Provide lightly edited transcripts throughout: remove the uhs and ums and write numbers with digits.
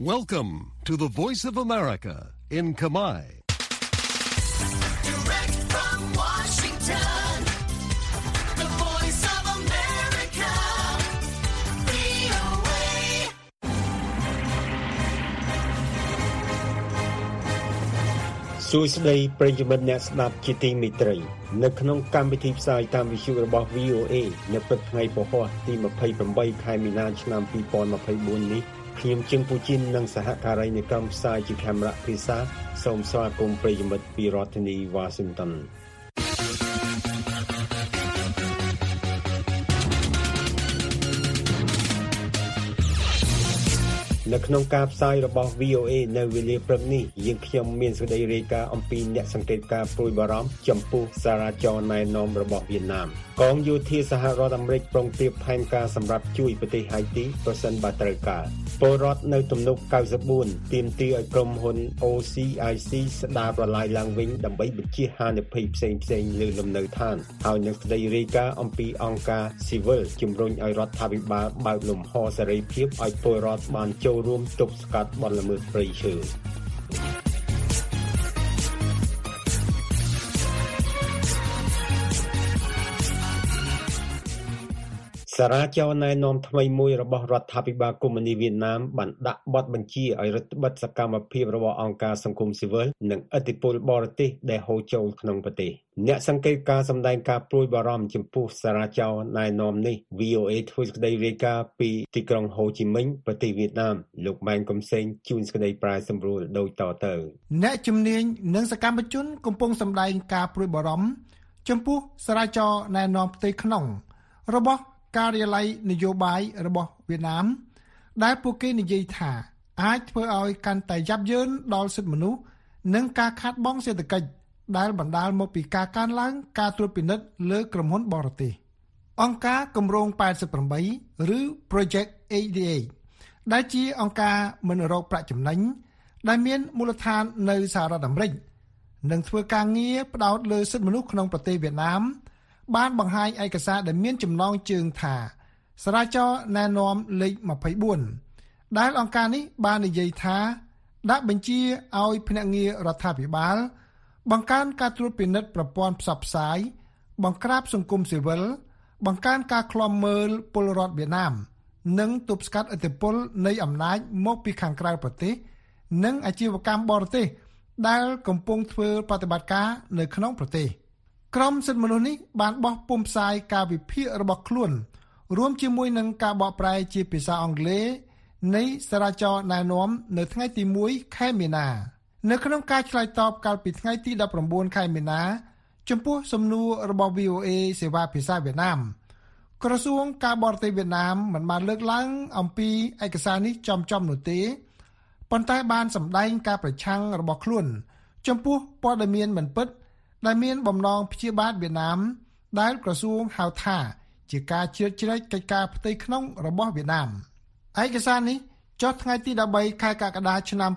Welcome to the Voice of America in Khmer. Direct from Washington, the Voice of America, VOA. សួស្តីប្រិយមិត្តអ្នកស្ដាប់ជាទីមេត្រីនៅក្នុងកម្មវិធីផ្សាយតាមវិទ្យុរបស់ VOA នៅព្រឹកថ្ងៃពហុទី28ខែមីនាឆ្នាំ2024នេះខ្ញុំជឹងពូជីននិងសហការីនៃក្រុមផ្សាយជាកាមេរ៉ាភាសាសូមស្វាគមន៍ប្រិយមិត្តពីរដ្ឋធានី Washington នៅក្នុងការផ្សាយរបស់ VOA នៅវេលាព្រឹកនេះយើងខ្ញុំមានសេចក្តីរាយការណ៍អំពីអ្នកសង្កេតការណ៍ព្រួយបារម្ភចំពោះសារាចរណែនាំរបស់វៀតណាមកងយោធាសហរដ្ឋអាមេរិកប្រុងប្រៀបផែនការសម្រាប់ជួយប្រទេសហៃទីប្រសិនបើត្រូវការពលរដ្ឋនៅទំនប់94ទាមទារឲ្យក្រុមហ៊ុន OCIC ស្ដារប្រឡាយឡើងវិញដើម្បីបញ្ជៀសហានិភ័យផ្សេងៗលើលំនៅឋានហើយនៅសេចក្តីរាយការណ៍អំពីអង្គការ Civil ជំរុញឲ្យរដ្ឋាភិបាលបើកលំហសេរីភាពឲ្យពលរដ្ឋបានចូលរួមទប់ស្កាត់បទល្មើសព្រៃឈើសារាចរណែនាំថ្មីមួយរបស់រដ្ឋាភិបាលកុម្មុយនីសវៀតណាមបានដាក់បទបញ្ជាឲ្យរដ្ឋបិទសកម្មភាពរបស់អង្គការសង្គមស៊ីវិលនិងឥទ្ធិពលបរទេសដែលហូរចូលក្នុងប្រទេសអ្នកសង្កេតការសម្ដែងការព្រួយបារម្ភចំពោះសារាចរណែនាំនេះ VOA ធ្វើសេចក្តីរាយការណ៍ពីទីក្រុងហូជីមិញប្រទេសវៀតណាមលោកម៉ែនកំសែងជួនសេចក្តីប្រាយសម្រួលដូចតទៅអ្នកជំនាញនិងសកម្មជនកំពុងសម្ដែងការព្រួយបារម្ភចំពោះសារាចរណែនាំផ្ទៃក្នុងរបស់ការិយាល័យនយោបាយរបស់វៀតណាមដែលពួកគេនិយាយថាអាចធ្វើឲ្យកាន់តែយ៉ាប់យ៉ឺនដល់សិទ្ធិមនុស្សនិងការខាតបង់សេដ្ឋកិច្ចដែលបណ្ដាលមកពីការកើនឡើងការត្រួតពិនិត្យលើក្រុមហ៊ុនបរទេសអង្គការគម្រោង88ឬ Project 88ដែលជាអង្គការមិនរកប្រាក់ចំណេញដែលមានមូលដ្ឋាននៅសហរដ្ឋអាមេរិកនិងធ្វើការងារផ្ដោតលើសិទ្ធិមនុស្សក្នុងប្រទេសវៀតណាមបានបង្ហាញឯកសារដែលមានចំណងជើងថាសារាចរណែនាំលេខ24ដែលអង្គការនេះបាននិយាយថាដាក់បញ្ជាឲ្យភ្នាក់ងាររដ្ឋាភិបាលបង្កើនការត្រួតពិនិត្យប្រព័ន្ធផ្សព្វផ្សាយបង្ក្រាបសង្គមស៊ីវិលបង្កើនការឃ្លាំមើលពលរដ្ឋវៀតណាមនិងទប់ស្កាត់ឥទ្ធិពលនៃអំណាចមកពីខាងក្រៅប្រទេសនិងអាជីវកម្មបរទេសដែលកំពុងធ្វើប្រតិបត្តិការនៅក្នុងប្រទេសក្រុមសិទ្ធិមនុស្សនេះបានបោះពុម្ពផ្សាយការវិភាគរបស់ខ្លួនរួមជាមួយនឹងការបកប្រែជាភាសាអង់គ្លេសនៃសារាចរណែនាំនៅថ្ងៃទី1ខែមីនានៅក្នុងការឆ្លើយតបកាលពីថ្ងៃទី19ខែមីនាចំពោះសំណួររបស់ VOA សេវាភាសាវៀតណាមក្រសួងការបរទេសវៀតណាមមិនបានលើកឡើងអំពីឯកសារនេះចំនោះទេប៉ុន្តែបានសម្ដែងការប្រឆាំងរបស់ខ្លួនចំពោះព័ត៌មានមិនពិតដែលមានបំណងព្យាបាទវៀតណាមដែលក្រសួងហៅថាជាការជ្រៀតជ្រែកកិច្ចការផ្ទៃក្នុងរបស់វៀតណាមឯកសារនេះចុះថ្ងៃទី13ខែកក្កដាឆ្នាំ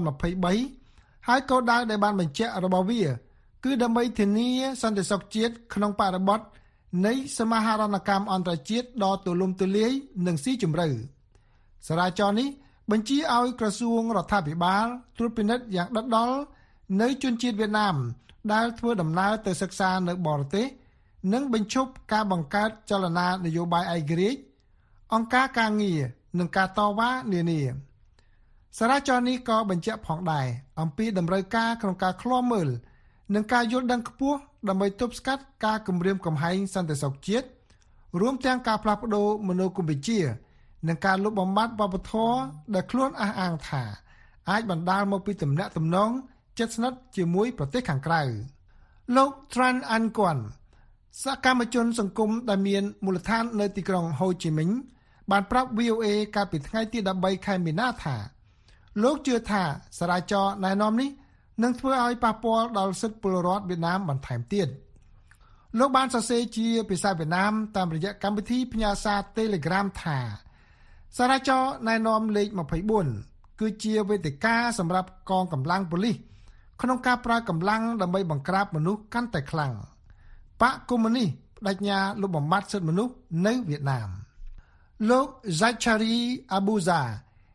2023ហើយគោលដៅដែលបានបញ្ជាក់របស់វាគឺដើម្បីធានាសន្តិសុខជាតិក្នុងបរិបទនៃសមាហរណកម្មអន្តរជាតិដ៏ទូលំទូលាយនិងស៊ីជម្រៅសារាចរនេះបញ្ជាឲ្យក្រសួងរដ្ឋាភិបាលត្រួតពិនិត្យយ៉ាងដិតដល់នៅជនជាតិវៀតណាមដែលធ្វើដំណើរទៅសិក្សានៅបរទេសនិងបញ្ឈប់ការបង្កើតចលនានយោបាយឯករាជ្យអង្គការការងារនិងការតវ៉ានានាសារាចរនេះក៏បញ្ជាក់ផងដែរអំពីតម្រូវការក្នុងការឃ្លាំមើលនិងការយល់ដឹងខ្ពស់ដើម្បីទប់ស្កាត់ការគំរាមកំហែងសន្តិសុខជាតិរួមទាំងការផ្លាស់ប្តូរមនោគមវិជ្ជានិងការលុបបំបាត់វប្បធម៌ដែលខ្លួនអះអាងថាអាចបណ្ដាលមកពីទំនាក់ទំនងជិតស្និទ្ធជាមួយប្រទេសខាងក្រៅលោក Tran An Quan សកម្មជនសង្គមដែលមានមូលដ្ឋាននៅទីក្រុងហូជីមិញបានប្រាប់ VOA កាលពីថ្ងៃទី13ខែមីនាថាលោកជឿថាសារាចរណែនាំនេះនឹងធ្វើឲ្យប៉ះពាល់ដល់សិទ្ធិពលរដ្ឋវៀតណាមបន្ថែមទៀតលោកបានសរសេរជាភាសាវៀតណាមតាមរយៈកម្មវិធីផ្ញើសារ Telegram ថាសារាចរណែនាំលេខ24គឺជាវេទិកាសម្រាប់កងកម្លាំងប៉ូលីសក្នុងការប្រើកម្លាំងដើម្បីបង្ក្រាបមនុស្សកាន់តែខ្លាំងបកកុម្មុយនីសបដិញ្ញាលុបបំបាត់សិទ្ធិមនុស្សនៅវៀតណាមលោក Zachary Abuza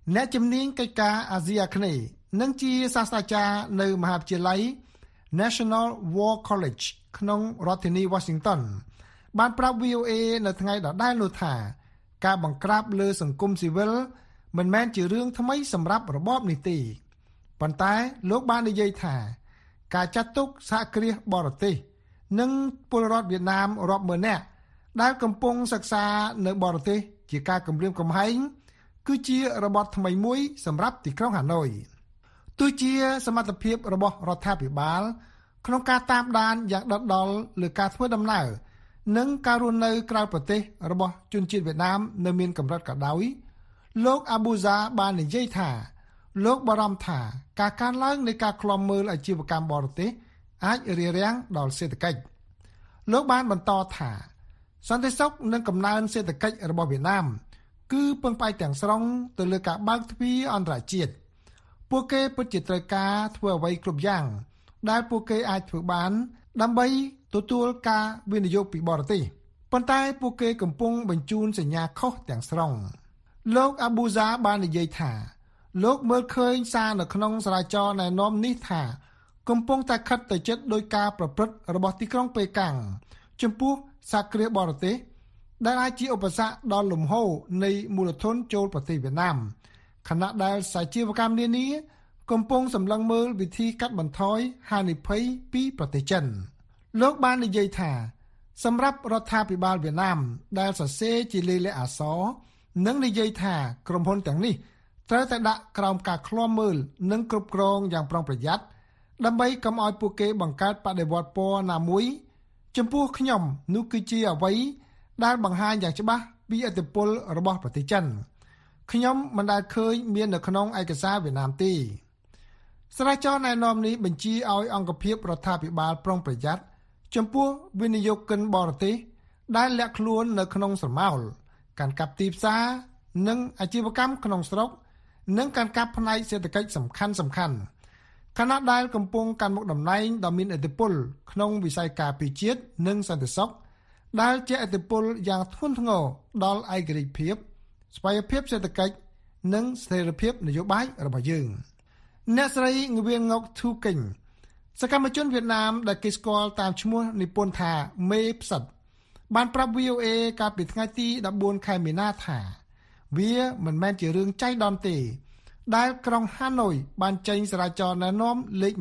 អ្នកជំនាញកិច្ចការអាស៊ីអាគ្នេយ៍និងជាសាស្ត្រាចារ្យនៅមហាវិទ្យាល័យ National War College ក្នុងរដ្ឋធានី Washington បានប្រាប់ VOA នៅថ្ងៃដដែលនោះថាការបង្ក្រាបលើសង្គមស៊ីវិលមិនមែនជារឿងថ្មីសម្រាប់របបនេះទេប៉ុន្តែលោកបាននិយាយថាការចាត់ទុកសហគ្រាសបរទេសនិងពលរដ្ឋវៀតណាមរាប់ម៉ឺននាក់ដែលកំពុងសិក្សានៅបរទេសជាការគំរាមកំហែងគឺជារបបថ្មីមួយសម្រាប់ទីក្រុងហាណូយទោះជាសមត្ថភាពរបស់រដ្ឋាភិបាលក្នុងការតាមដានយ៉ាងដិតដល់លើការធ្វើដំណើរនិងការរស់នៅក្រៅប្រទេសរបស់ជនជាតិវៀតណាមនៅមានកម្រិតក៏ដោយលោកអាប៊ូហ្សាបាននិយាយថាលោកបារម្ភថាការកើនឡើងនៃការឃ្លាំមើលអាជីវកម្មបរទេសអាចរារាំងដល់សេដ្ឋកិច្ចលោកបានបន្តថាសន្តិសុខនិងកំណើនសេដ្ឋកិច្ចរបស់វៀតណាមគឺពឹងផ្អែកទាំងស្រុងទៅលើការបើកទ្វារអន្តរជាតិពួកគេពិតជាត្រូវការធ្វើអ្វីគ្រប់យ៉ាងដែលពួកគេអាចធ្វើបានដើម្បីទទួលការវិនិយោគពីបរទេសប៉ុន្តែពួកគេកំពុងបញ្ជូនសញ្ញាខុសទាំងស្រុងលោកអាប៊ូហ្សាបាននិយាយថាលោកមើលឃើញសារនៅក្នុងសារាចរណ៍ណែនាំនេះថាកំពុងតែខិតទៅជិតដោយការប្រព្រឹត្តរបស់ទីក្រុងប៉េកាំងចំពោះសហគ្រាសបរទេសដែលអាចជាឧបសគ្គដល់លំហូរនៃមូលធនចូលប្រទេសវៀតណាមខណៈដែលសាជីវកម្មនានាកំពុងសម្លឹងមើលវិធីកាត់បន្ថយហានិភ័យពីប្រទេសចិនលោកបាននិយាយថាសម្រាប់រដ្ឋាភិបាលវៀតណាមដែលសរសេរជាលេខអក្សរនិងនិយាយថាក្រុមហ៊ុនទាំងនេះត្រូវតែដាក់ក្រោមការឃ្លាំមើលនិងគ្រប់គ្រងយ៉ាងប្រុងប្រយ័ត្នដើម្បីកុំឲ្យពួកគេបង្កើតបដិវត្តពណ៌ណាមួយចំពោះខ្ញុំនោះគឺជាអ្វីដែលបង្ហាញយ៉ាងច្បាស់ពីឥទ្ធិពលរបស់ប្រទេសចិនខ្ញុំមិនដែលឃើញមាននៅក្នុងឯកសារវៀតណាមទេស្រាវជ្រាវណែនាំនេះបញ្ជាឲ្យអង្គភាពរដ្ឋាភិបាលប្រុងប្រយ័ត្នចំពោះវិនិយោគិនបរទេសដែលលាក់ខ្លួននៅក្នុងស្រមោលការកាប់ទីផ្សារនិងអាជីវកម្មក្នុងស្រុកនិងការកាប់ផ្នែកសេដ្ឋកិច្ចសំខាន់ខណៈដែលកំពុងកាន់មុខតំណែងដ៏មានឥទ្ធិពលក្នុងវិស័យការពារជាតិនិងសន្តិសុខដែលជាឥទ្ធិពលយ៉ាងធ្ងន់ធ្ងរដល់ឯករាជ្យភាពស្វ័យភាពសេដ្ឋកិច្ចនិងស្ថិរភាពនយោបាយរបស់យើងអ្នកស្រីងវៀងងុកធូកិញសកម្មជនវៀតណាមដែលគេស្គាល់តាមឈ្មោះនិពន្ធថាមេផ្សិតបានប្រាប់ VOA កាលពីថ្ងៃទី14ខែមីនាថាវាមិនមែនជារឿងចៃដន្យទេដែលក្រុងហាណូយបានចេញសារាចរណ៍ណែនាំលេខ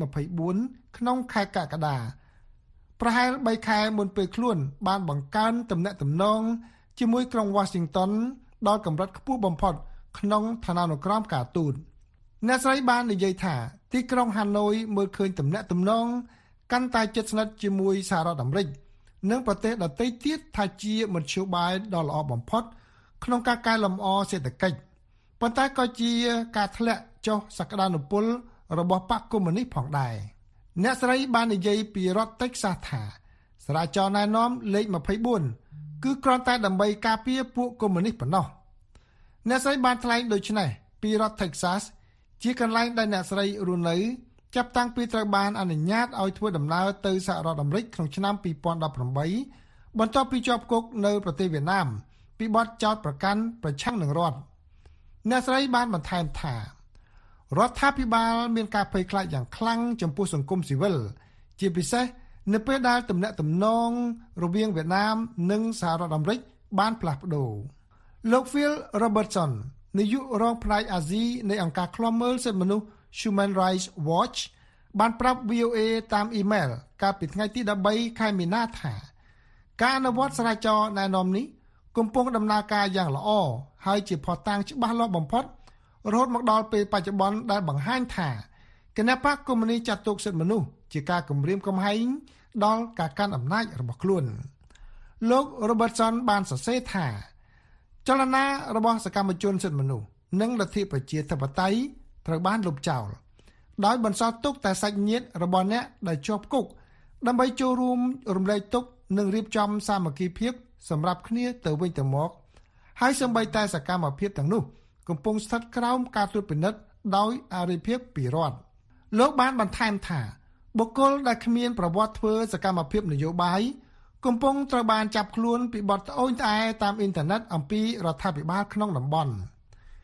24ក្នុងខែកក្កដាប្រហែល3ខែមុនពេលខ្លួនបានបង្កើនទំនាក់ទំនងជាមួយក្រុង Washington ដល់កម្រិតខ្ពស់បំផុតក្នុងឋានានុក្រមការទូតអ្នកស្រីបាននិយាយថាទីក្រុងហាណូយមើលឃើញទំនាក់ទំនងកាន់តែជិតស្និទ្ធជាមួយសហរដ្ឋអាមេរិកនិងប្រទេសដទៃទៀតថាជាមធ្យោបាយដ៏ល្អបំផុតក្នុងការកែលម្អសេដ្ឋកិច្ចប៉ុន្តែក៏ជាការធ្លាក់ចុះសក្តានុពលរបស់បកកុម្មុយនីសផងដែរអ្នកស្រីបាននិយាយពីរដ្ឋ Texas ថាសារាចរណ៍ណែនាំលេខ24គឺគ្រាន់តែដើម្បីការពារពួកកុម្មុយនីសប៉ុណ្ណោះអ្នកស្រីបានថ្លែងដូចនេះពីរដ្ឋ Texas ជាកន្លែងដែលអ្នកស្រីរស់នៅចាប់តាំងពីត្រូវបានអនុញ្ញាតឲ្យធ្វើដំណើរទៅសហរដ្ឋអាមេរិកក្នុងឆ្នាំ2018បន្ទាប់ពីជាប់គុកនៅប្រទេសវៀតណាមពីបទចោទប្រកាន់ប្រឆាំងនឹងរដ្ឋអ្នកស្រីបានបន្ថែមថារដ្ឋាភិបាលមានការភ័យខ្លាចយ៉ាងខ្លាំងចំពោះសង្គមស៊ីវិលជាពិសេសនៅពេលដែលទំនាក់ទំនងរវាងវៀតណាមនិងសហរដ្ឋអាមេរិកបានផ្លាស់ប្ដូរលោក Phil Robertson នាយករងផ្នែកអាស៊ីនៃអង្គការឃ្លាំមើលសិទ្ធិមនុស្ស Human Rights Watch បានប្រាប់ VOA តាមអ៊ីមែលកាលពីថ្ងៃទី13ខែមីនាថាការអនុវត្តសារាចរណ៍ណែនាំនេះកំពុងដំណើរការយ៉ាងល្អហើយជាភស្តុតាងច្បាស់លាស់បំផុតរហូតមកដល់ពេលបច្ចុប្បន្នដែលបង្ហាញថាគណបក្សកុម្មុយនីសចាត់ទុកសិទ្ធិមនុស្សជាការគំរាមកំហែងដល់ការកាន់អំណាចរបស់ខ្លួនលោក Robertson បានសរសេរថាចលនារបស់សកម្មជនសិទ្ធិមនុស្សនិងលទ្ធិប្រជាធិបតេយ្យត្រូវបានលុបចោលដោយបន្សល់ទុកតែសាច់ញាតិរបស់អ្នកដែលជាប់គុកដើម្បីចូលរួមរំលែកទុក្ខនិងរៀបចំសាមគ្គីភាពសម្រាប់គ្នាទៅវិញទៅមកហើយសូម្បីតែសកម្មភាពទាំងនោះកំពុងស្ថិតក្រោមការត្រួតពិនិត្យដោយអារីភាពពីរដ្ឋលោកបានបន្ថែមថាបុគ្គលដែលគ្មានប្រវត្តិធ្វើសកម្មភាពនយោបាយកំពុងត្រូវបានចាប់ខ្លួនពីបទត្អូញត្អែតាមអ៊ីនធឺណិតអំពីរដ្ឋាភិបាលក្នុងតំបន់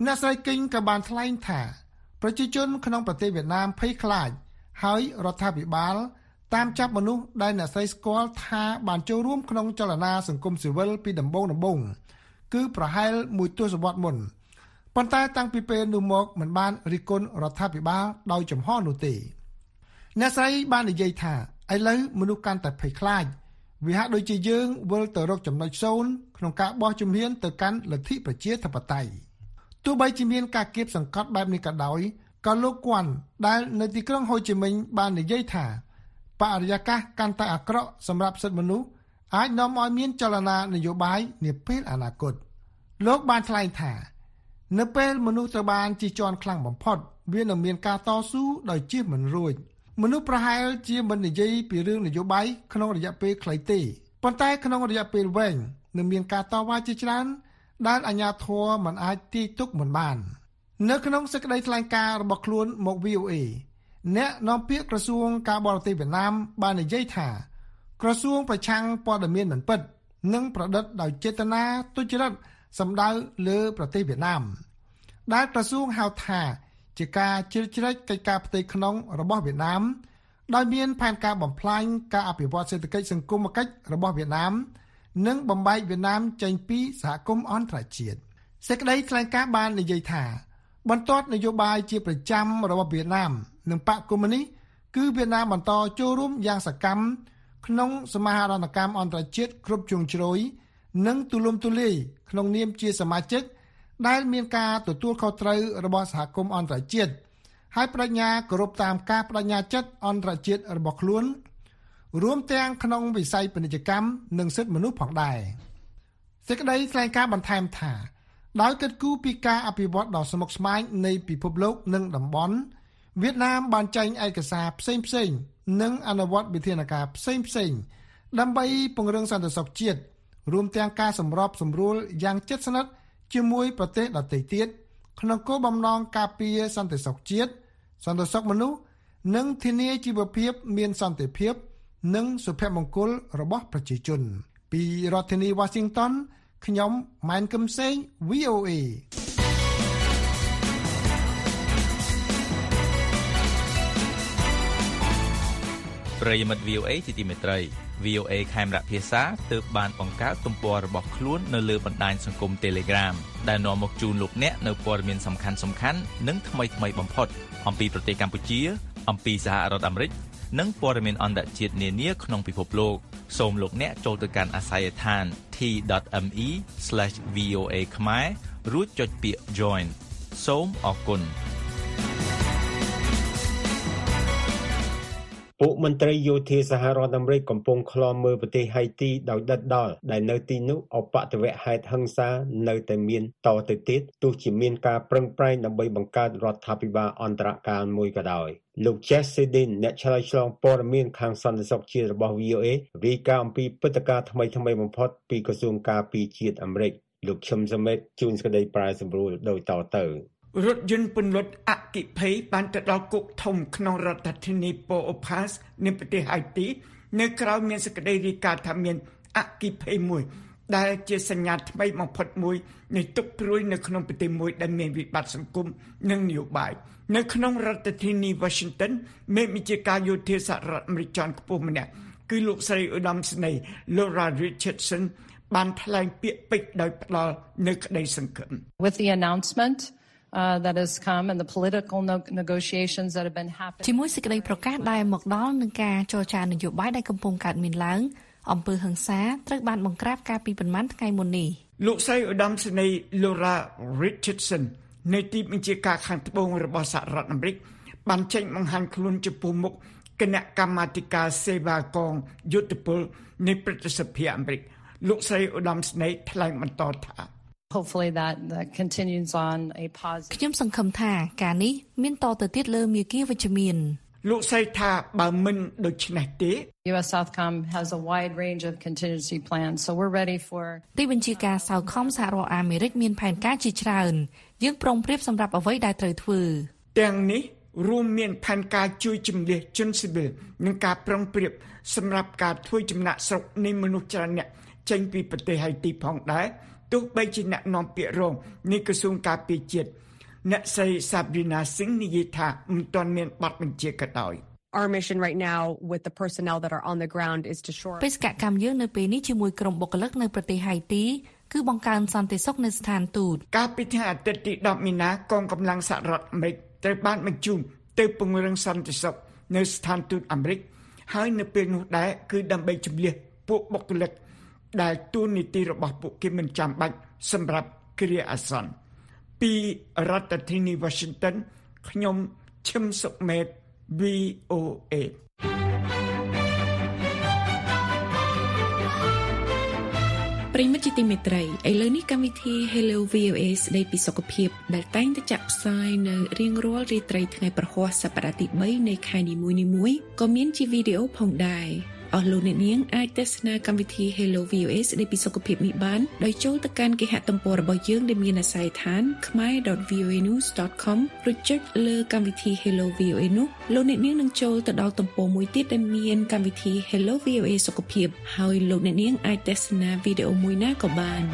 អ្នកស្រីគីងក៏បានថ្លែងថាប្រជាជនក្នុងប្រទេសវៀតណាមភ័យខ្លាចហើយរដ្ឋាភិបាលតាមចាប់មនុស្សដែលអ្នកស្រីស្គាល់ថាបានចូលរួមក្នុងចលនាសង្គមស៊ីវិលពីដំបូងគឺប្រហែលមួយទសវត្សរ៍មុនប៉ុន្តែតាំងពីពេលនោះមកមិនបានរិះគន់រដ្ឋាភិបាលដោយចំហនោះទេអ្នកស្រីបាននិយាយថាឥឡូវមនុស្សកាន់តែភ័យខ្លាចវាហាក់ដូចជាយើងវិលទៅរកចំណុចសូន្យក្នុងការបោះជំហានទៅកាន់លទ្ធិប្រជាធិបតេយ្យទោះបីជាមានការគៀបសង្កត់បែបនេះក៏ដោយក៏លោកគួនដែលនៅទីក្រុងហូជីមិញបាននិយាយថាបរិយាកាសកាន់តែអាក្រក់សម្រាប់សិទ្ធិមនុស្សអាចនាំឲ្យមានចលនានយោបាយនាពេលអនាគតលោកបានថ្លែងថានៅពេលមនុស្សត្រូវបានជិះជាន់ខ្លាំងបំផុតវានឹងមានការតស៊ូដោយជៀសមិនរួចមនុស្សប្រហែលជាមិននិយាយពីរឿងនយោបាយក្នុងរយៈពេលខ្លីទេប៉ុន្តែក្នុងរយៈពេលវែងនឹងមានការតវ៉ាជាច្រើនដែលអាជ្ញាធរមិនអាចទាយទុកមិនបាននៅក្នុងសេចក្តីថ្លែងការណ៍របស់ខ្លួនមក VOA អ្នកនាំពាក្យក្រសួងការបរទេសវៀតណាមបាននិយាយថាក្រសួងប្រឆាំងព័ត៌មានមិនពិតនិងប្រឌិតដោយចេតនាទុច្ចរិតសម្ដៅលើប្រទេសវៀតណាមដែលក្រសួងហៅថាជាការជ្រៀតជ្រែកកិច្ចការផ្ទៃក្នុងរបស់វៀតណាមដោយមានផែនការបំផ្លាញការអភិវឌ្ឍសេដ្ឋកិច្ចសង្គមគិច្ចរបស់វៀតណាមនិងបំបែកវៀតណាមចេញពីសហគមន៍អន្តរជាតិសេចក្តីថ្លែងការណ៍បាននិយាយថាបន្ទាត់នយោបាយជាប្រចាំរបស់វៀតណាមនិងបកកុម្មុយនីសគឺវៀតណាមបន្តចូលរួមយ៉ាងសកម្មក្នុងសមាហរណកម្មអន្តរជាតិគ្រប់ជ្រុងជ្រោយនិងទូលំទូលាយក្នុងនាមជាសមាជិកដែលមានការទទួលខុសត្រូវរបស់សហគមន៍អន្តរជាតិហើយបដិញ្ញាគោរពតាមការបដិញ្ញាចិត្តអន្តរជាតិរបស់ខ្លួនរួមទាំងក្នុងវិស័យពាណិជ្ជកម្មនិងសិទ្ធិមនុស្សផងដែរសេចក្តីថ្លែងការណ៍បន្ថែមថាដោយគិតគូរពីការអភិវឌ្ឍដ៏ស្មុគស្មាញនៃពិភពលោកនិងតំបន់វៀតណាមបានចេញឯកសារផ្សេងៗនិងអនុវត្តវិធានការផ្សេងៗដើម្បីពង្រឹងសន្តិសុខជាតិរួមទាំងការសម្របសម្រួលយ៉ាងជិតស្និទ្ធជាមួយប្រទេសដទៃទៀតក្នុងគោលបំណងការពារសន្តិសុខជាតិសន្តិសុខមនុស្សនិងធានាជីវភាពមានសន្តិភាពនិងសុភមង្គលរបស់ប្រជាជនពីរដ្ឋធានី Washington ខ្ញុំម៉ែនកឹមសេង VOA ប្រិយមិត្ត VOA ជាទីមេត្រី VOA ខេមរៈភាសាទើបបានបង្កើតទំព័ររបស់ខ្លួននៅលើបណ្ដាញសង្គម Telegram ដែលនាំមកជូនលោកអ្នកនៅព័ត៌មានសំខាន់ៗនិងថ្មីៗបំផុតអំពីប្រទេសកម្ពុជាអំពីសហរដ្ឋអាមេរិកនិងព័ត៌មានអន្តរជាតិនានាក្នុងពិភពលោកសូមលោកអ្នកចូលទៅកាន់អាស័យដ្ឋាន t.me/voa ខ្មែររួចចុចពាក្យ Join សូមអរគុណពួកមន្ត្រីយោធាសហរដ្ឋអាមេរិកកំពុងឃ្លាំមើលប្រទេសហៃទីដោយដិតដល់ដែលនៅទីនោះអបតវហេតុហិង្សានៅតែមានតទៅទៀតទោះជាមានការប្រឹងប្រែងដើម្បីបង្កើតរដ្ឋាភិបាលអន្តរកាលមួយក៏ដោយលោក Jeff Sedin អ្នកឆ្លើយឆ្លងព័ត៌មានខាងសន្តិសុខជាតិរបស់ VOA រាយការណ៍អំពីព្រឹត្តិការណ៍ថ្មីៗបំផុតពីក្រសួងការពារជាតិអាមេរិកលោកឈឹមសមេតជួនសេចក្តីប្រាយសម្រួលដោយតទៅរថយន្តពន្លត់អគិភ័យបានទៅដល់គុកធំក្នុងរដ្ឋធានី Port-au-Prince នៃប្រទេសហៃទីនៅក្រៅមានសេចក្តីរាយការណ៍ថាមានអគិភ័យមួយដែលជាសញ្ញាថ្មីបំផុតមួយនៃទុក្ខព្រួយនៅក្នុងប្រទេសមួយដែលមានវិបត្តិសង្គមនិងនយោបាយនៅក្នុងរដ្ឋធានី Washington មេបញ្ជាការយោធាសហរដ្ឋអាមេរិកជាន់ខ្ពស់ម្នាក់គឺលោកស្រីឧត្តមសេនីយ៍ Laura Richardson បានថ្លែងពាក្យពេចន៍ដោយផ្ដល់នៅក្តីសង្ឃឹម With the announcement that has come and the political negotiations that have been happening ជាមួយសេចក្តីប្រកាសដែលមកដល់នឹងការចរចានយោបាយដែលកំពុងកើតមានឡើងអំពើហិង្សាត្រូវបានបង្ក្រាបកាលពីប្រមាណថ្ងៃមុននេះលោកស្រីឧត្តមសេនីយ៍ Laura Richardson នៃទីបញ្ជាការខាងត្បូងរបស់សហរដ្ឋអាមេរិកបានចេញបង្ហាញខ្លួនចំពោះមុខគណៈកម្មាធិការសេវាកងយុទ្ធពលនៃព្រឹទ្ធសភាអាមេរិកលោកស្រីឧត្តមសេនីយ៍ថ្លែងបន្តថា Hopefully that continues on a positive ខ្ញុំសង្ឃឹមថាការនេះមានតទៅទៀតលើមាគ៌ាវិជ្ជមានលោកស្រីថាបើមិនដូច្នេះទេ US Southcom has a wide range of contingency plans so we're ready for ទីបញ្ជាការ Southcom សហរដ្ឋអាមេរិកមានផែនការជាច្រើនយើងប្រុងប្រៀបសម្រាប់អ្វីដែលត្រូវធ្វើទាំងនេះរួមមានផែនការជួយជំនះជនស៊ីវិលនិងការប្រុងប្រៀបសម្រាប់ការធ្វើចំណាក់ស្រុកនៃមនុស្សច្រើនអ្នកចេញពីប្រទេសហៃទីផងដែរទោះបីជាអ្នកនាំពាក្យរងនៃក្រសួងការពារជាតិអ្នកស្រី Sabrina Singh និយាយថាមិនទាន់មានប័ណ្ណបញ្ជាក៏ដោយ Our mission right now with the personnel that are on the ground is to shore បេសកកម្មយើងនៅពេលនេះជាមួយក្រុមបុគ្គលិកនៅប្រទេសហៃទីគឺបង្កើនសន្តិសុខនៅស្ថានទូតកាលពីថ្ងៃអាទិត្យទី10មីនាកងកម្លាំងសហរដ្ឋអាមេរិកត្រូវបានបញ្ជូនទៅពង្រឹងសន្តិសុខនៅស្ថានទូតអាមេរិកហើយនៅពេលនោះដែរគឺដើម្បីជម្លៀសពួកបុគ្គលិកដែលទូនីតិរបស់ពួកគេមិនចាំបាច់សម្រាប់គ្រាអាសន្នពីរដ្ឋធានី Washington ខ្ញុំឈឹមសុមេត VOA ប្រិយមិត្តជាទីមេត្រីឥឡូវនេះកម្មវិធី Hello VOA ស្ដីពីសុខភាពដែលតែងតែចាក់ផ្សាយនៅរៀងរាល់រាត្រីថ្ងៃប្រហ័សសប្តាហ៍ទី3នៃខែនីមួយៗក៏មានជាវីដេអូផងដែរអស់លោកអ្នកនាងអាចទស្សនាកម្មវិធី Hello VOA ស្ដីពីសុខភាពនេះបានដោយចូលទៅកាន់គេហទំព័ររបស់យើងដែលមានអាសយដ្ឋាន khmer.voanews.com ឬចុចលើកម្មវិធី Hello VOA នោះលោកអ្នកនាងនឹងចូលទៅដល់ទំព័រមួយទៀតដែលមានកម្មវិធី Hello VOA សុខភាពហើយលោកអ្នកនាងអាចទស្សនាវីដេអូមួយណាក៏បាន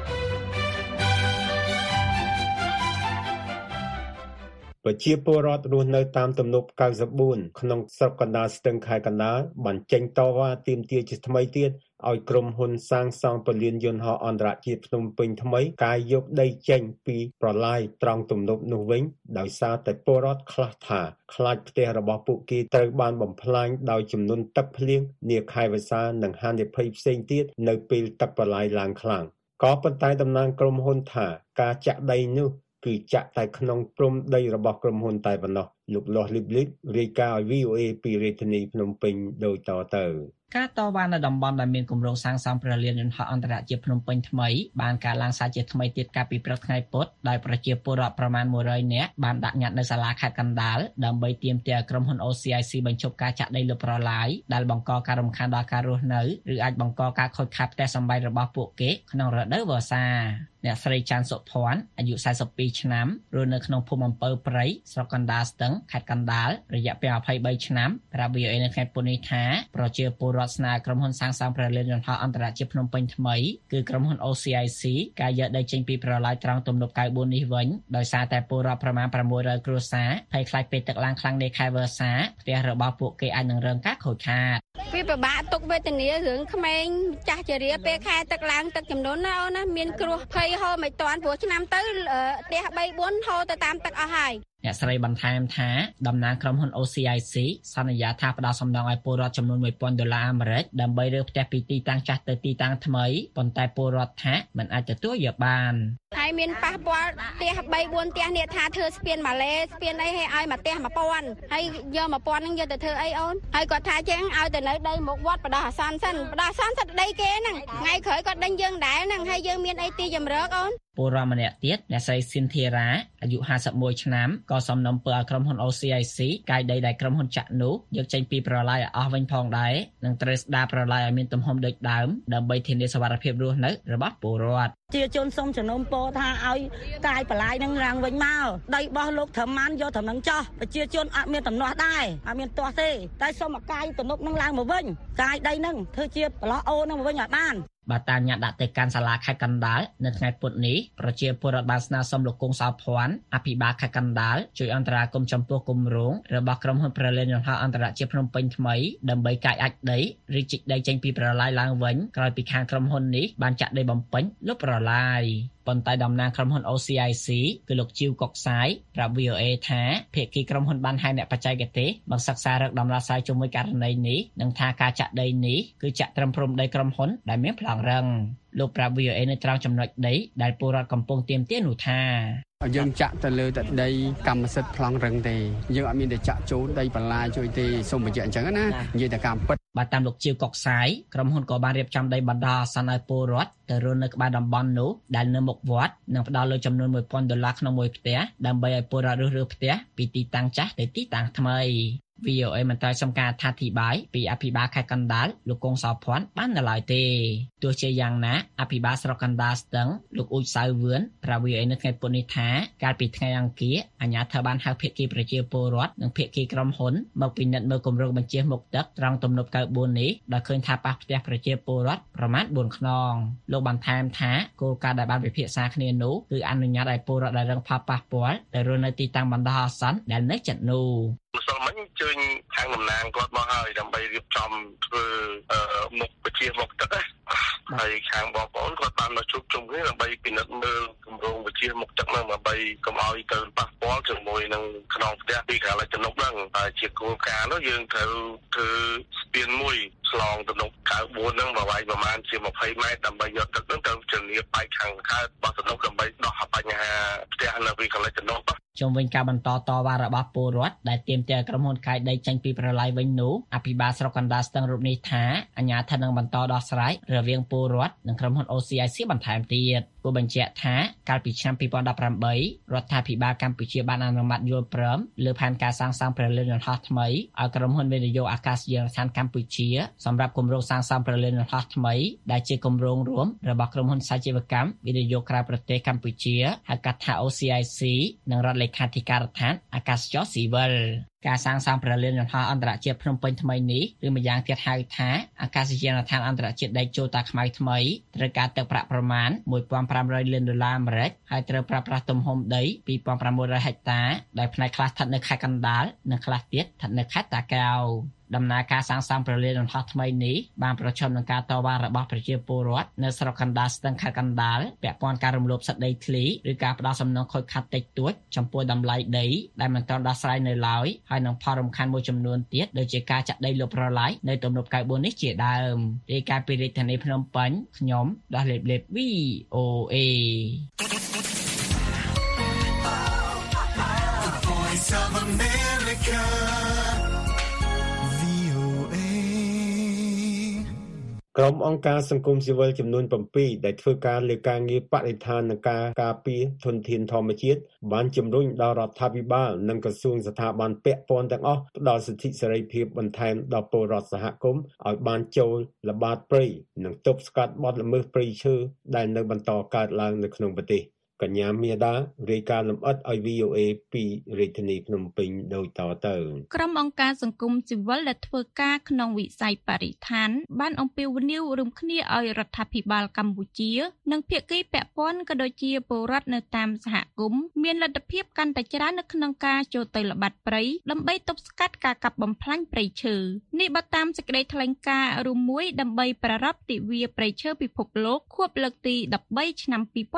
ប្រជាពលរដ្ឋរស់នៅតាមទំនប់94ក្នុងស្រុកកណ្ដាលស្ទឹងខែកណ្ដាលបានចេញតវ៉ាទាមទារជាថ្មីទៀតឲ្យក្រុមហ៊ុនសាងសង់ពលានយន្តហោះអន្តរជាតិភ្នំពេញថ្មីកាយយកដីចេញពីប្រឡាយត្រង់ទំនប់នោះវិញដោយសារតែពលរដ្ឋខ្លះថាខ្លាចផ្ទះរបស់ពួកគេត្រូវបានបំផ្លាញដោយចំនួនទឹកភ្លៀងនាខែវស្សានិងហានិភ័យផ្សេងទៀតនៅពេលទឹកប្រឡាយឡើងខ្លាំងក៏ប៉ុន្តែតំណាងក្រុមហ៊ុនថាការចាក់ដីនោះគឺចាក់តែក្នុងព្រំដីរបស់ក្រុមហ៊ុនតែប៉ុណ្ណោះលោកលាស់លីបលីបរាយការណ៍ឲ្យ VOA ពីរាជធានីភ្នំពេញដូចតទៅការតវ៉ានៅតំបន់ដែលមានគម្រោងសាងសង់ព្រះលានយន្តហោះអន្តរជាតិភ្នំពេញថ្មីបានការឡើងសារជាថ្មីទៀតកាលពីព្រឹកថ្ងៃពុធដោយប្រជាពលរដ្ឋប្រមាណ100នាក់បានដាក់ញត្តិនៅសាលាខេត្តកណ្ដាលដើម្បីទាមទារឲ្យក្រុមហ៊ុន OCIC បញ្ឈប់ការចាក់ដីលើប្រឡាយដែលបង្កការរំខានដល់ការរស់នៅឬអាចបង្កការខូចខាតផ្ទះសម្បែងរបស់ពួកគេក្នុងរដូវវស្សាអ្នកស្រីច័ន្ទសុភ័ណ្ឌអាយុ42ឆ្នាំរស់នៅក្នុងភូមិអំពើព្រៃស្រុកកណ្ដាលស្ទឹងខេត្តកណ្ដាលរយៈពេល23ឆ្នាំប្រាប់ VOA នៅថ្ងៃពុធនេះថាប្រជាពលរដ្ឋស្នើក្រុមហ៊ុនសាងសង់ព្រះលានយន្តហោះអន្តរជាតិភ្នំពេញថ្មីគឺក្រុមហ៊ុន OCIC ការយកដីចេញពីប្រឡាយត្រង់ទំនប់94នេះវិញដោយសារតែពលរដ្ឋប្រមាណ600គ្រួសារភ័យខ្លាចពេលទឹកឡើងខ្លាំងនៃខែវស្សាផ្ទះរបស់ពួកគេអាចនឹងរងការខូចខាតវាពិបាកទុកវេទនារឿងក្មេងចាស់ជរាពេលខែទឹកឡើងទឹកចំនួនណាអូនណាមានគ្រោះភ័យហូរមិនតាន់ព្រោះឆ្នាំទៅផ្ទះ3 4ហូរទៅតាមទឹកអស់ហើយអ្នកស្រីបន្ថែមថាតំណាងក្រុមហ៊ុន OCIC សន្យាថាផ្ដល់សំណងឲ្យពលរដ្ឋចំនួន$1000អាមេរិកដើម្បីរើផ្ទះពីទីតាំងចាស់ទៅទីតាំងថ្មីប៉ុន្តែពលរដ្ឋថាមិនអាចទទួលយកបានហើយមានប៉ះពាល់ផ្ទះ3 4ផ្ទះនេះថាធ្វើស្ពានម៉ាឡេស្ពានអីឲ្យមកផ្ទះ1000ហើយយក1000ហ្នឹងយកទៅធ្វើអីអូនហើយគាត់ថាចឹងឲ្យទៅនៅដីមុខវត្តបដោះអាសន្នសិនបដោះអាសន្នសិនដីគេហ្នឹងថ្ងៃក្រោយគាត់ដេញយើងដែរហ្នឹងហើយយើងមានអីទីជម្រកអូនពលរដ្ឋម្នាក់ទៀតអ្នកស្រីស៊ីនធីរ៉ាអាយុ51ឆ្នាំក៏សំណូមពរឲ្យក្រុមហ៊ុន OCIC កាយដីដែលក្រុមហ៊ុនចាក់នោះយកចេញពីប្រឡាយឲ្យអស់វិញផងដែរនិងត្រូវស្ដារប្រឡាយឲ្យមានទំហំដូចដើមដើម្បីធានាសុវត្ថិភាពរស់នៅរបស់ពលរដ្ឋជាជនសូមជំនុំពរថាឲ្យកាយប្រឡាយនឹងឡើងវិញមកដីរបស់លោកត្រឹមបានយកត្រឹមនឹងចោះប្រជាជនអត់មានតំណោះដែរអត់មានទាស់ទេតែសូមឲ្យកាយទំនុកនឹងឡើងមកវិញកាយដីនឹងធ្វើជាប្រឡោះអូនឹងមកវិញឲ្យបានបាទតាមញត្តិដាក់ទៅកាន់សាលាខេត្តកណ្ដាលនៅថ្ងៃពុធនេះប្រជាពលរដ្ឋបានស្នើសុំលោកគង់សោភ័ណ្ឌអភិបាលខេត្តកណ្ដាលជួយអន្តរាគមន៍ចំពោះគម្រោងរបស់ក្រុមហ៊ុនព្រះលានយន្តហោះអន្តរជាតិភ្នំពេញថ្មីដើម្បីកាយអាចដីឬជីកដីចេញពីប្រឡាយឡើងវិញក្រោយពីខាងក្រុមហ៊ុននេះបានចាក់ដីបំពេញលើប្រឡាយប៉ុន្តែតំណាងក្រុមហ៊ុន OCIC គឺលោកជីវកុកសាយប្រាប់ VOA ថាភាគីក្រុមហ៊ុនបានហៅអ្នកបច្ចេកទេសមកសិក្សារកដំណោះស្រាយជាមួយករណីនេះនិងថាការចាក់ដីនេះគឺចាក់ត្រឹមព្រំដីក្រុមហ៊ុនដែលមានប្លង់រឹងលោកប្រាប់ VOA នៅត្រង់ចំណុចដីដែលពលរដ្ឋកំពុងទាមទារនោះថាយើងចាក់ទៅលើតែដីកម្មសិទ្ធិប្លង់រឹងទេយើងអត់មានតែចាក់ចូលដីបន្លាយជួយទេសូមបញ្ជាក់អញ្ចឹងណានិយាយតែការពិតបាទតាមលោកជីវកុកសាយក្រុមហ៊ុនក៏បានរៀបចំដីបណ្ដោះអាសន្នឲ្យពលរដ្ឋទៅរស់នៅក្បែរតំបន់នោះដែលនៅមុខវត្តនិងផ្ដល់លើចំនួន$1000ក្នុងមួយផ្ទះដើម្បីឲ្យពលរដ្ឋរើសរើផ្ទះពីទីតាំងចាស់ទៅទីតាំងថ្មី VOA មិនត្រូវសំការថាធិបាយពីអភិបាលខេត្តកណ្ដាលលោកកុងសោភ័ណ្ឌបាននៅឡើយទេទោះជាយ៉ាងណាអភិបាលស្រុកកណ្ដាលស្ទឹងលោកអ៊ូចសៅវឿនប្រាប់ VOA នៅថ្ងៃពុធនេះថាកាលពីថ្ងៃអង្គារអាជ្ញាធរបានហៅភាគីប្រជាពលរដ្ឋនិងភាគីក្រុមហ៊ុនមកពិនិត្យមើលគម្រោងបញ្ជាមុខទឹកត្រង់ទំនប់94នេះដោយឃើញថាប៉ះផ្ទះប្រជាពលរដ្ឋប្រមាណ4ខ្នងលោកបានថែមថាគោលការណ៍ដែលបានពិភាក្សាគ្នានោះគឺអនុញ្ញាតឲ្យពលរដ្ឋដែលរងផលប៉ះពាល់ដែលរស់នៅទីតាំងបណ្ដោះអាសន្នដែលនៅជិតនោះម្សិលមិញជើញខាងតំណាងគាត់មកហើយដើម្បីរៀបចំធ្វើមុខបញ្ជាមុខទឹកហើយខាងបងប្អូនគាត់បានមកជួបជុំគ្នាដើម្បីពិនិត្យមើលគម្រោងបញ្ជាមុខទឹកនោះដើម្បីកុំឲ្យទៅប៉ះពាល់ជាមួយនឹងខ្នងផ្ទះពីខាងលិចទំនប់ហ្នឹងហើយជាគោលការណ៍នោះយើងត្រូវធ្វើស្ពានមួយឆ្លងទំនប់94ហ្នឹងប្រវែងប្រហែលជា20ម៉ែត្រដើម្បីយកទឹកហ្នឹងទៅជំរាបបែកខាងកើតរបស់ទំនប់ដើម្បីដោះបញ្ហាផ្ទះនៅពីខាងលិចទំនប់ជុំវិញការបន្តតវ៉ារបស់ពលរដ្ឋដែលទាមទារក្រុមហ៊ុនកាយដីចេញពីប្រឡាយវិញនោះអភិបាលស្រុកកណ្ដាលស្ទឹងរូបនេះថាអាជ្ញាធរនឹងបន្តដោះស្រាយរវាងពលរដ្ឋនិងក្រុមហ៊ុន OCIC បន្ថែមទៀតគូបញ្ជាក់ថាកាលពីឆ្នាំ2018រដ្ឋាភិបាលកម្ពុជាបានអនុម័តយល់ព្រមលើផែនការសាងសង់ព្រះលានយន្តហោះថ្មីឲ្យក្រុមហ៊ុនវិនិយោគអាកាសយានដ្ឋានកម្ពុជាសម្រាប់គម្រោងសាងសង់ព្រះលានយន្តហោះថ្មីដែលជាគម្រោងរួមរបស់ក្រុមហ៊ុនសាជីវកម្មវិនិយោគក្រៅប្រទេសកម្ពុជាហៅកាត់ថា OCIC និងរដ្ឋលេខាធិការដ្ឋានអាកាសចរស៊ីវិលការសាងសង់ព្រះលានយន្តហោះអន្តរជាតិភ្នំពេញថ្មីនេះឬម្យ៉ាងទៀតហៅថាអាកាសយានដ្ឋានអន្តរជាតិដែកជោតាខ្មៅថ្មីត្រូវការទឹកប្រាក់ប្រមាណ$1,500 លានអាមេរិកហើយត្រូវប្រើប្រាស់ទំហំដី2,600ហិកតាដែលផ្នែកខ្លះស្ថិតនៅខេត្តកណ្ដាលនិងខ្លះទៀតស្ថិតនៅខេត្តតាកែវដំណើរការសាងសង់ព្រះលានយន្តហោះថ្មីនេះបានប្រឈមនឹងការតវ៉ារបស់ប្រជាពលរដ្ឋនៅស្រុកកណ្ដាលស្ទឹងខេត្តកណ្ដាលពាក់ព័ន្ធការរំលោភសិទ្ធិដីធ្លីឬការផ្ដោតសំណងខូចខាតតិចតួចចំពោះតម្លៃដីដែលមិនទាន់ដោះស្រាយនៅឡើយហើយនឹងផលរំខានមួយចំនួនទៀតដូចជាការចាក់ដីលុបប្រឡាយនៅទំនប់94នេះជាដើមរាយការណ៍ពីរាជធានីភ្នំពេញខ្ញុំដោះលេប VOA Voice of America ក្រុមអង្គការសង្គមស៊ីវិលចំនួន7ដែលធ្វើការលើការងារបរិស្ថាននិងការការពារធនធានធម្មជាតិបានជំរុញដល់រដ្ឋាភិបាលនិងក្រសួងស្ថាប័នពាក់ព័ន្ធទាំងអស់ផ្ដល់សិទ្ធិសេរីភាពបន្ថែមដល់ពលរដ្ឋសហគមន៍ឲ្យបានចូលល្បាតព្រៃនិងទប់ស្កាត់បទល្មើសព្រៃឈើដែលនៅបន្តកើតឡើងនៅក្នុងប្រទេសកញ្ញាមាតារាយការណ៍លម្អិតឲ្យ VOA ពីរាជធានីភ្នំពេញដូចតទៅក្រុមអង្គការសង្គមស៊ីវិលដែលធ្វើការក្នុងវិស័យបរិស្ថានបានអំពាវនាវរួមគ្នាឲ្យរដ្ឋាភិបាលកម្ពុជានិងភាគីពាក់ព័ន្ធក៏ដូចជាពលរដ្ឋនៅតាមសហគមន៍មានលទ្ធភាពកាន់តែច្រើននៅក្នុងការចូលទៅល្បាតព្រៃដើម្បីទប់ស្កាត់ការកាប់បំផ្លាញព្រៃឈើនេះបើតាមសេចក្តីថ្លែងការណ៍រួមមួយដើម្បីប្រារព្ធទិវាព្រៃឈើពិភពលោកខួបលើកទី13ឆ្នាំ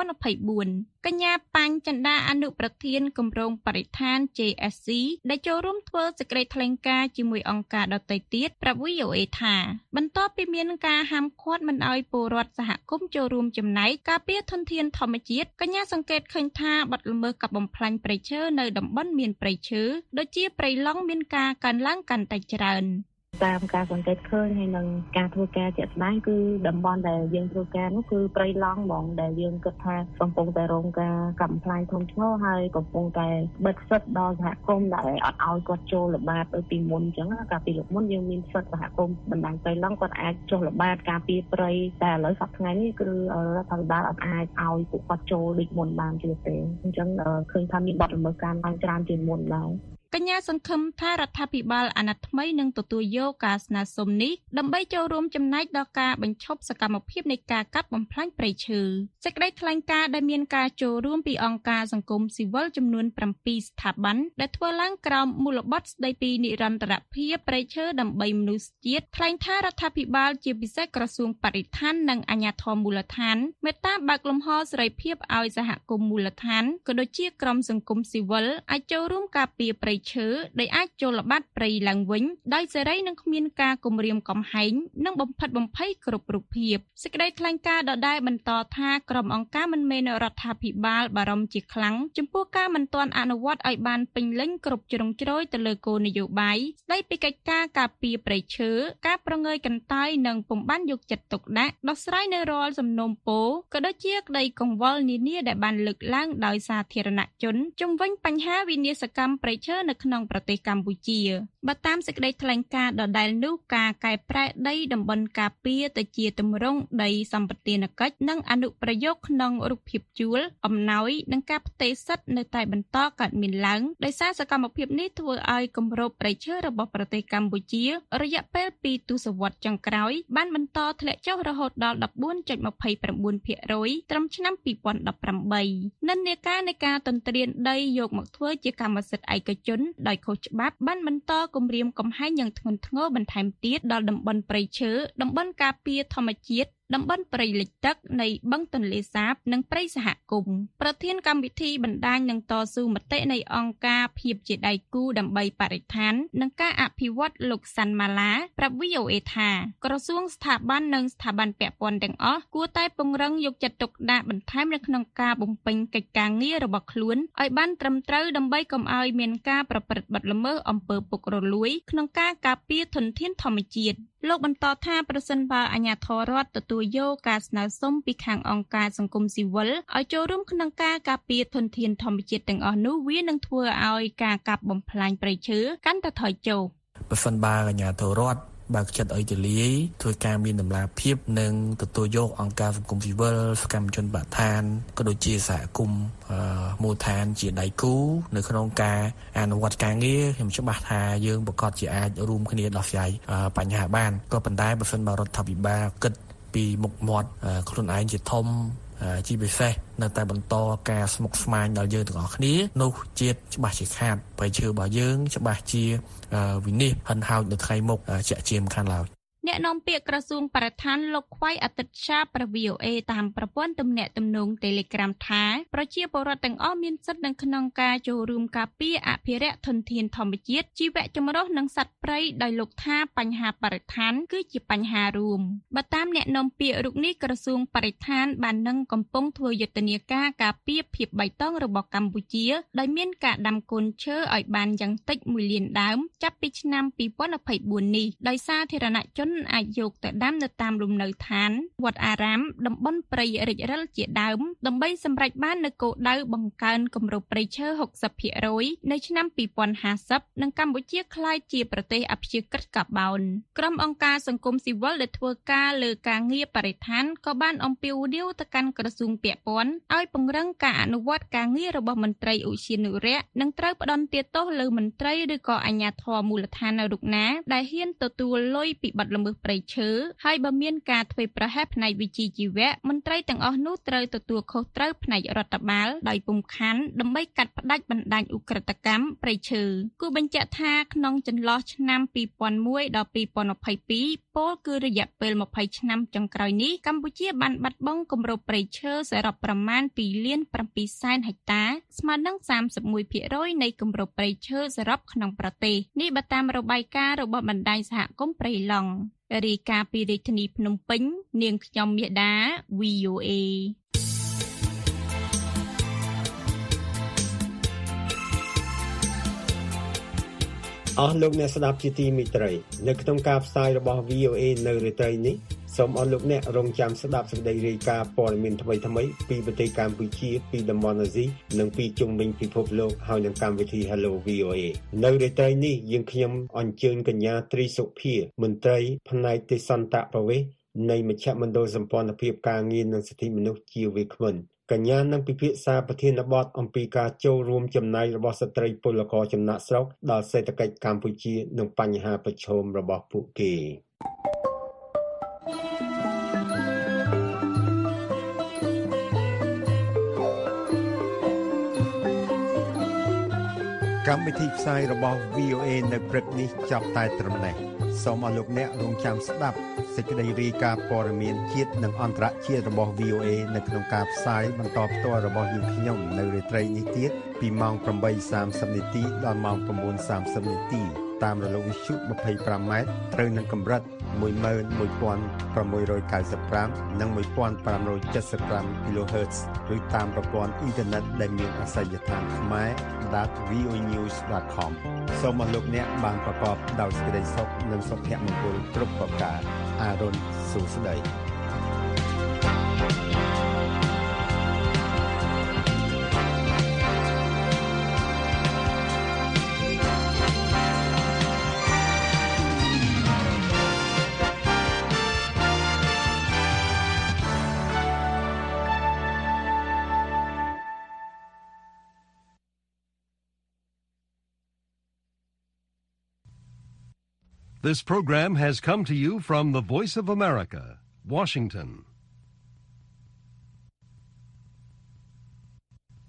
2024កញ្ញាប៉ាញ់ចន្ទាអនុប្រធានគម្រោងបរិស្ថាន JSC ដែលចូលរួមធ្វើសេចក្តីថ្លែងការណ៍ជាមួយអង្គការដទៃទៀតប្រាប់ VOA ថាបន្ទាប់ពីមានការហាមឃាត់មិនឲ្យពលរដ្ឋសហគមន៍ចូលរួមចំណែកការពារធនធានធម្មជាតិកញ្ញាសង្កេតឃើញថាបទល្មើសកាប់បំផ្លាញព្រៃឈើនៅតំបន់មានព្រៃឈើដូចជាព្រៃឡង់មានការកើនឡើងកាន់តែច្រើនតាមការសង្កេតឃើញហើយនឹងការធ្វើការជាក់ស្ដែងគឺតំបន់ដែលយើងធ្វើការនោះគឺព្រៃឡង់ហ្មងដែលយើងគិតថាកំពុងតែរងការកាប់បំផ្លាញធំធ្ងន់ហើយកំពុងតែបិទសិទ្ធិដល់សហគមន៍ដែលអត់ឲ្យគាត់ចូលល្បាតដូចពីមុនអញ្ចឹងកាលពីមុនយើងមានសិទ្ធិសហគមន៍បណ្ដាញព្រៃឡង់គាត់អាចចុះល្បាតការពារព្រៃតែឥឡូវសប្តាហ៍ថ្ងៃនេះគឺរដ្ឋាភិបាលអត់អាចឲ្យពួកគាត់ចូលដូចមុនបានទេអញ្ចឹងឃើញថាមានបទល្មើសការឡើងច្រើនជាងមុនដែរកញ្ញាសង្ឃឹមថារដ្ឋាភិបាលអាណត្តិថ្មីនឹងទទួលយកការស្នើសុំនេះដើម្បីចូលរួមចំណែកដល់ការបញ្ឈប់សកម្មភាពនៃការកាប់បំផ្លាញព្រៃឈើសេចក្តីថ្លែងការណ៍ដែលមានការចូលរួមពីអង្គការសង្គមស៊ីវិលចំនួន7ស្ថាប័នដែលធ្វើឡើងក្រោមមូលបត្រស្តីពីនិរន្តរភាពព្រៃឈើដើម្បីមនុស្សជាតិថ្លែងថារដ្ឋាភិបាលជាពិសេសក្រសួងបរិស្ថាននិងអាជ្ញាធរមូលដ្ឋានមេត្តាបើកលំហសេរីភាពឲ្យសហគមន៍មូលដ្ឋានក៏ដូចជាក្រុមសង្គមស៊ីវិលអាចចូលរួមការពារព្រៃឈើដែលអាចចូលល្បាតព្រៃឡើងវិញដោយសេរីនិងគ្មានការគំរាមកំហែងនិងបំផិតបំភ័យគ្រប់រូបភាពសេចក្តីថ្លែងការណ៍ដដែលបន្តថាក្រុមអង្គការមិនមែនរដ្ឋាភិបាលបារម្ភជាខ្លាំងចំពោះការមិនទាន់អនុវត្តឲ្យបានពេញលេញគ្រប់ជ្រុងជ្រោយទៅលើគោលនយោបាយស្តីពីកិច្ចការការពារព្រៃឈើការប្រងើយកន្តើយនិងពុំបានយកចិត្តទុកដាក់ដោះស្រាយនៅរាល់សំណូមពរក៏ដូចជាក្តីកង្វល់នានាដែលបានលើកឡើងដោយសាធារណជនជុំវិញបញ្ហាវិនាសកម្មព្រៃឈើនៅក្នុងប្រទេសកម្ពុជាបើតាមសេចក្តីថ្លែងការណ៍ដដែលនោះការកែប្រែដីតំបន់ការពារទៅជាទម្រង់ដីសម្បទានកិច្ចនិងអនុប្រយោគក្នុងរូបភាពជួលអំណោយនិងការផ្ទេរសិទ្ធិនៅតែបន្តកើតមានឡើងដោយសារសកម្មភាពនេះធ្វើឲ្យគម្របព្រៃឈើរបស់ប្រទេសកម្ពុជារយៈពេល2ទសវត្សរ៍ចុងក្រោយបានបន្តធ្លាក់ចុះរហូតដល់ 14.29% ត្រឹមឆ្នាំ 2018 និន្នាការនៃការទន្ទ្រានដីយកមកធ្វើជាកម្មសិទ្ធិឯកជនដោយខុសច្បាប់បានបន្តគំរាមកំហែងយ៉ាងធ្ងន់ធ្ងរបន្ថែមទៀតដល់តំបន់ព្រៃឈើតំបន់ការពារធម្មជាតិតំបន់ព្រៃលិចទឹកនៃបឹងទន្លេសាបនិងព្រៃសហគមន៍ប្រធានកម្មវិធីបណ្ដាញនឹងតស៊ូមតិនៃអង្គការភាពជាដៃគូដើម្បីបរិស្ថាននិងការអភិវឌ្ឍលោកសាន់ម៉ាឡាប្រាប់ VOA ថាក្រសួងស្ថាប័ននិងស្ថាប័នពាក់ព័ន្ធទាំងអស់គួរតែពង្រឹងយកចិត្តទុកដាក់បន្ថែមនៅក្នុងការបំពេញកិច្ចការងាររបស់ខ្លួនឲ្យបានត្រឹមត្រូវដើម្បីកុំឲ្យមានការប្រព្រឹត្តបទល្មើសអំពើពុករលួយក្នុងការការពារធនធានធម្មជាតិលោកបន្តថាប្រសិនបើអាជ្ញាធររដ្ឋទទួលយកការស្នើសុំពីខាងអង្គការសង្គមស៊ីវិលឲ្យចូលរួមក្នុងការការពារធនធានធម្មជាតិទាំងអស់នោះវានឹងធ្វើឲ្យការកាប់បំផ្លាញព្រៃឈើកាន់តែថយចុះប្រសិនបើអាជ្ញាធររដ្ឋបើកចិត្តឲ្យទូលាយធ្វើការមានតម្លាភាពនិងទទួលយកអង្គការសង្គមស៊ីវិលសកម្មជនបរិស្ថានក៏ដូចជាសហគមន៍មូលដ្ឋានជាដៃគូនៅក្នុងការអនុវត្តការងារខ្ញុំច្បាស់ថាយើងប្រកាសជាអាចរួមគ្នាដោះស្រាយបញ្ហាបានក៏ប៉ុន្តែបើសិនបើរដ្ឋាភិបាលគិតពីមុខមាត់ខ្លួនឯងជាធំជាពិសេសនៅតែបន្តការស្មុគស្មាញដល់យើងទាំងអស់គ្នានោះជាតិច្បាស់ជាខាតព្រៃឈើរបស់យើងច្បាស់ជាវិនិច្ឆ័យហិនហោចនៅថ្ងៃមុខជាក់ជាមិនខានឡើយអ្នកនាំពាក្យក្រសួងបរិស្ថានលោកខ្វៃអតិតឆាប្រ VOA តាមប្រព័ន្ធទំនាក់ទំនង Telegram ថាប្រជាពលរដ្ឋទាំងអស់មានសិទ្ធិនៅក្នុងការចូលរួមការពារអភិរក្សធនធានធម្មជាតិជីវៈចម្រុះនិងសត្វព្រៃដោយលោកថាបញ្ហាបរិស្ថានគឺជាបញ្ហារួមបើតាមអ្នកនាំពាក្យរូបនេះក្រសួងបរិស្ថានបាននឹងកំពុងធ្វើយុទ្ធនាការការពារភាពបៃតងរបស់កម្ពុជាដោយមានការដាំកូនឈើឲ្យបានយ៉ាងតិច1លានដើមចាប់ពីឆ្នាំ2024នេះដោយសាធារណជនអាចយកទៅដាំនៅតាមលំនៅឋានវត្តអារាមតំបន់ព្រៃរិចរិលជាដើមដើម្បីសម្រេចបាននូវគោលដៅបង្កើនគម្របព្រៃឈើ 60% នៅឆ្នាំ2050និងកម្ពុជាក្លាយជាប្រទេសអព្យាក្រឹតកាបូនក្រុមអង្គការសង្គមស៊ីវិលដែលធ្វើការលើការងារបរិស្ថានក៏បានអំពាវនាវទៅកាន់ក្រសួងពាក់ព័ន្ធឲ្យពង្រឹងការអនុវត្តការងាររបស់មន្ត្រីឧទ្យានុរក្សនិងត្រូវផ្តន្ទាទោសលើមន្ត្រីឬក៏អាជ្ញាធរមូលដ្ឋានរូបណាដែលហ៊ានទទួលលុយពីបទល្មើសព្រៃឈើហើយបើមានការធ្វេសប្រហែសផ្នែកវិជ្ជាជីវៈមន្ត្រីទាំងអស់នោះត្រូវទទួលខុសត្រូវផ្នែករដ្ឋបាលដោយពុំខានដើម្បីកាត់ផ្តាច់បណ្ដាញឧក្រិដ្ឋកម្មព្រៃឈើគូបញ្ជាក់ថាក្នុងចន្លោះឆ្នាំ2001ដល់2022ពលគឺរយៈពេល20ឆ្នាំចុងក្រោយនេះកម្ពុជាបានបាត់បង់គម្របព្រៃឈើសរុបប្រមាណ2លាន7សែនហិកតាស្មើនឹង 31% នៃគម្របព្រៃឈើសរុបក្នុងប្រទេសនេះបើតាមរបាយការណ៍របស់បណ្ដាញសហគមន៍ព្រៃឡង់រាយការណ៍ពីរាជធានីភ្នំពេញនាងខ្ញុំមាសដា VOA អស់លោកអ្នកស្ដាប់ជាទីមេត្រីនៅក្នុងការផ្សាយរបស់ VOA នៅរាត្រីនេះសូមអរលោកអ្នករងចាំស្ដាប់សេចក្តីរាយការណ៍ព័ត៌មានថ្មីៗពីប្រទេសកម្ពុជាពីតំបន់អាស៊ីនិងពីជុំវិញពិភពលោកហើយនឹងកម្មវិធី Hello VOA នៅរាត្រីនេះយើងខ្ញុំអញ្ជើញកញ្ញាត្រីសុភាមន្ត្រីផ្នែកទេសន្តប្រវេសនៃមជ្ឈមណ្ឌលសម្ព័ន្ធភាពការងារនិងសិទ្ធិមនុស្សជាវាគ្មិនកញ្ញានឹងពិភាក្សាប្រធានបទអំពីការចូលរួមចំណាយរបស់ស្ត្រីពលករចំណាក់ស្រុកដល់សេដ្ឋកិច្ចកម្ពុជានិងបញ្ហាប្រឈមរបស់ពួកគេកម្មវិធីផ្សាយរបស់ VOA នៅព្រឹកនេះចាប់តែត្រឹមនេះសូមអរលោកអ្នករងចាំស្ដាប់សេចក្តីរាយការណ៍ព័ត៌មានជាតិនិងអន្តរជាតិរបស់ VOA នៅក្នុងការផ្សាយបន្តផ្ទាល់របស់យើងខ្ញុំនៅរាត្រីនេះទៀតពីម៉ោង 8:30 នាទីដល់ម៉ោង 9:30 នាទីតាមរលកវិទ្យុ 25 ម៉ែត្រត្រូវនឹងកម្រិត 11695 និង 1575 kHz ឬតាមប្រព័ន្ធអ៊ីនធឺណិតដែលមានអាសយដ្ឋានខ្មែរ.voanews.com សូមអរលោកអ្នកបានប្រកបដោយសេចក្តីសុខនិងសុភមង្គលគ្រប់ប្រការអារុនសុស្ដី This program has come to you from the Voice of America, Washington.